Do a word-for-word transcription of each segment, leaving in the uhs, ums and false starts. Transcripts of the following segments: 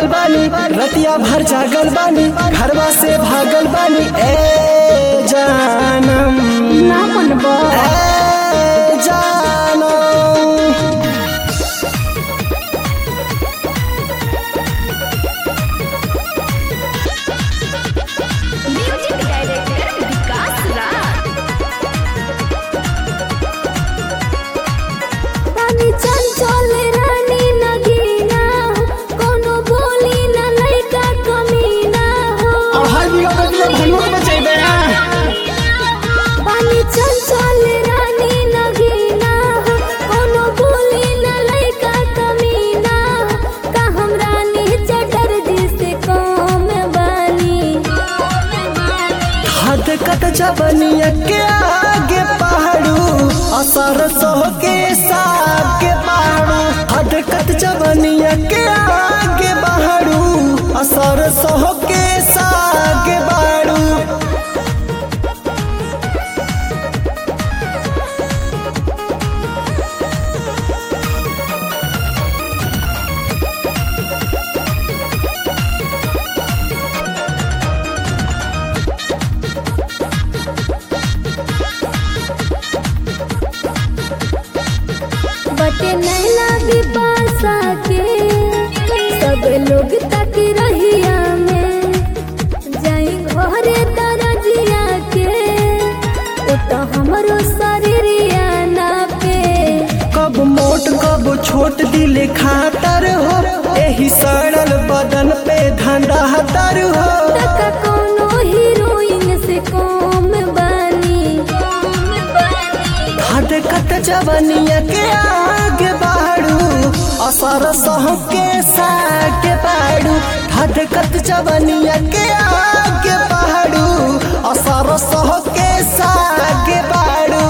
पागल बानी, रतिया भर जागल बानी, घरवा से भागल बानी। ए जानम ना मनबा ए जानम म्यूजिक डायरेक्टर विकास राज। रानी चंचल रानी नगीना हो, कोनो बोली न लइका कमीना हो। और हाय बिगा बदले भनु बचैबे रानी चंचल रानी नगीना हो, कोनो बोली न लइका कमीना हो। का हम रानी चटर्जी से कम बानी। हद कत जबनिया के आगे पहाड़ू, असर सह के साथ के पहाड़ू। हद कत जबनिया के आगे पहाड़ू, असर सह के साथ के पहाड़ू। बटे नैना भी पासा के सब लोग तक रहिया में जाई घरे दरजिया के ओ तो हमरो शरीरिया ना पे। कब मोट कब छोट दिल खातर हो, एही सड़ल बदन पे धंधा तर हो। तका कोनो हीरोइन से कम बानी। हद कत जवनिया के आगे बढ़ू, असर सह के साथ बाड़ू। हद कत जवनिया के आगे बढ़ू, असर सह के साथ बाड़ू।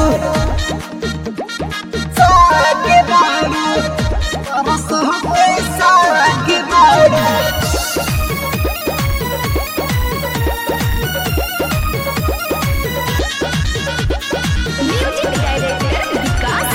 साथ बाड़ू, असर सह के साथ बाड़ू। म्यूजिक डायरेक्टर विकास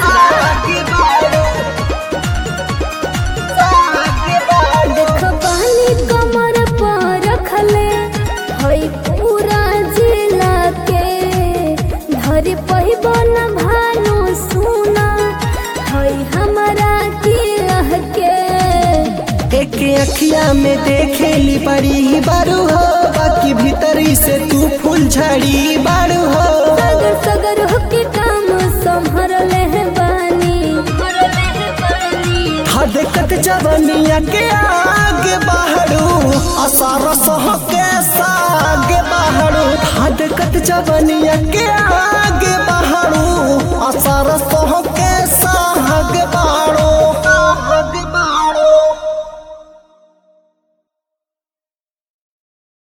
देख बानी कमर पर रखले हई पूरा जिला के। धर पहिबो न भानु सुना हई हमरा की रह के। एक अखिया में देखेली बड़ी बारू हो, बाकी भीतरी से तू फूल झड़ी बारू हो। सगर सगर होके काम संभर ले बानी। हद कत जवनिया के आगे बढ़ू, असर सह के साथ बढ़ू। हद कत जवनिया के आगे बढ़ू, असर सह